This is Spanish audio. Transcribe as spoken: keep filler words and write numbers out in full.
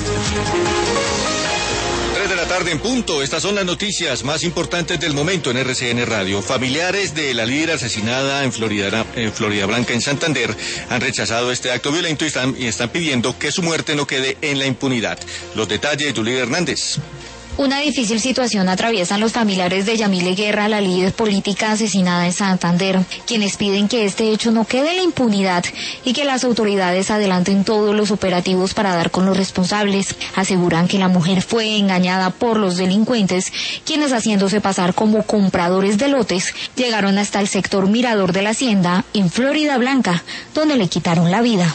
tres de la tarde en punto. Estas son las noticias más importantes del momento en R C N Radio. Familiares de la líder asesinada en Florida, en Florida Blanca, en Santander, han rechazado este acto violento y están, y están pidiendo que su muerte no quede en la impunidad. Los detalles, Julia Hernández. Una difícil situación atraviesan los familiares de Yamile Guerra, la líder política asesinada en Santander, quienes piden que este hecho no quede en la impunidad y que las autoridades adelanten todos los operativos para dar con los responsables. Aseguran que la mujer fue engañada por los delincuentes, quienes, haciéndose pasar como compradores de lotes, llegaron hasta el sector Mirador de la Hacienda, en Florida Blanca, donde le quitaron la vida.